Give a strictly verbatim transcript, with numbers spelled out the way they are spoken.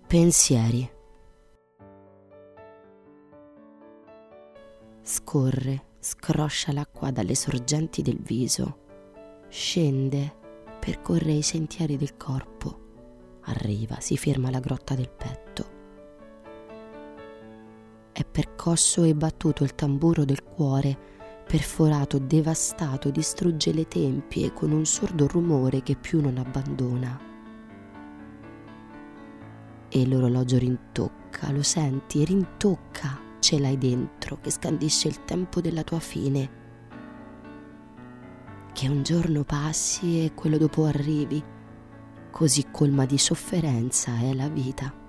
Pensieri. Scorre, scroscia l'acqua dalle sorgenti del viso, scende, percorre i sentieri del corpo, arriva, si ferma alla grotta del petto. È percosso e battuto il tamburo del cuore, perforato, devastato, distrugge le tempie con un sordo rumore che più non abbandona. E l'orologio rintocca, lo senti, rintocca, ce l'hai dentro, che scandisce il tempo della tua fine. Che un giorno passi e quello dopo arrivi, così colma di sofferenza è la vita.